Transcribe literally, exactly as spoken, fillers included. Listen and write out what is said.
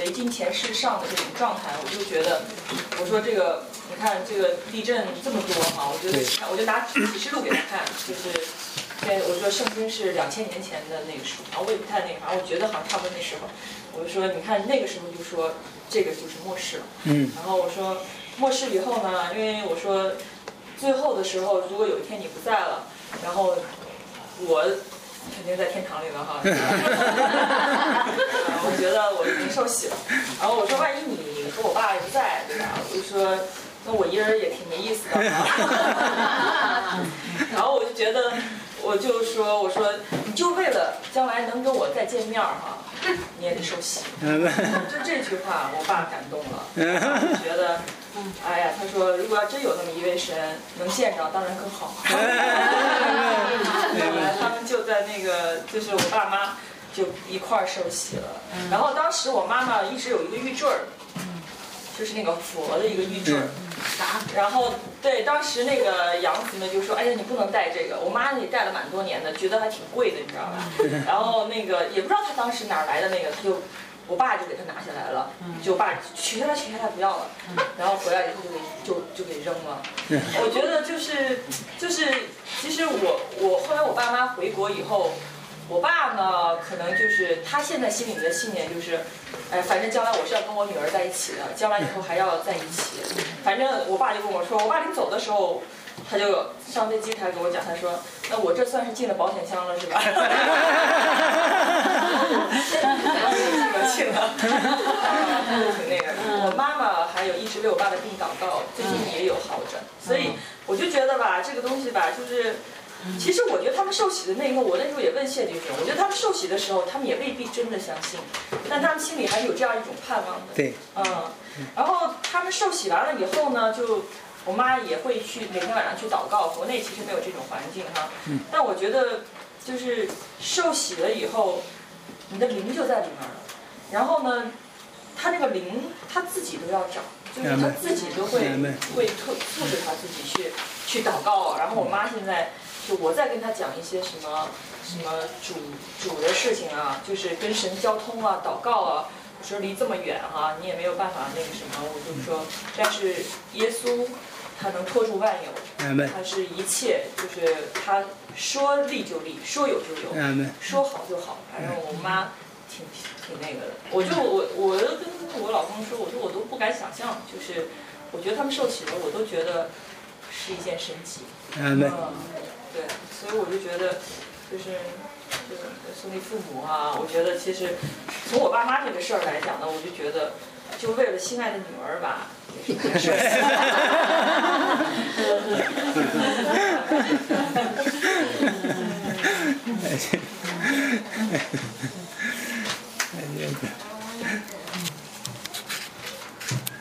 维京前世上的这种状态，我就觉得，我说这个，你看这个地震这么多哈，我觉得看，我就拿启示录给他看，就是，对，我说圣经是两千年前的那个书，然后我也不太那个，反正我觉得好像差不多那时候，我就说你看那个时候就说这个就是末世了， 嗯， 然后我说末世以后呢，因为我说最后的时候，如果有一天你不在了，然后我。肯定在天堂里了哈，我觉得我已经受洗了。然后我说，万一你和我爸也不在，对吧？我就说，那我一人也挺没意思的哈。然后我就觉得，我就说，我说，你就为了将来能跟我再见面哈，你也得受洗。就这句话，我爸感动了，我觉得。哎呀，他说如果要真有那么一位神能见着，当然更好。后来他们就在那个，就是我爸妈就一块儿受洗了。然后当时我妈妈一直有一个玉坠儿，就是那个佛的一个玉坠儿。然后对，当时那个杨子们就说：“哎呀，你不能戴这个。”我妈也戴了蛮多年的，觉得还挺贵的，你知道吧？然后那个也不知道她当时哪儿来的那个，她就。我爸就给他拿下来了，就爸取下来取下来不要了，然后回来以后就给就就给扔了。我觉得就是就是，其实我我后来我爸妈回国以后，我爸呢可能就是他现在心里的信念就是，哎，反正将来我是要跟我女儿在一起的，将来以后还要在一起。反正我爸就跟我说，我爸临走的时候。他就上飞机，他跟我讲，他说：“那我这算是进了保险箱了，是吧？”进了进了，他就挺那个。我妈妈还有一直为我爸的病祷告，最近也有好转。所以我就觉得吧，这个东西吧，就是，其实我觉得他们受洗的那一刻，我那时候也问谢弟兄，我觉得他们受洗的时候，他们也未必真的相信，但他们心里还是有这样一种盼望的。 对， 嗯，然后他们受洗完了以后呢，就。我妈也会去每天晚上去祷告，国内其实没有这种环境哈。但我觉得，就是受洗了以后，你的灵就在里面了。然后呢，他那个灵他自己都要找，就是他自己都会会促促使他自己去去祷告。然后我妈现在就我在跟她讲一些什么什么主主的事情啊，就是跟神交通啊、祷告啊。我说离这么远哈、啊，你也没有办法那个什么，我就说，但是耶稣。他能托住万有，他是一切，就是他说立就立，说有就有，说好就好。反正我妈挺挺那个的，我就我我跟我老公说，我说我都不敢想象，就是我觉得他们受洗了，我都觉得是一件神迹。嗯，对，所以我就觉得就是就是兄弟父母啊，我觉得其实从我爸妈这个事儿来讲呢，我就觉得就为了心爱的女儿吧。是哎呀！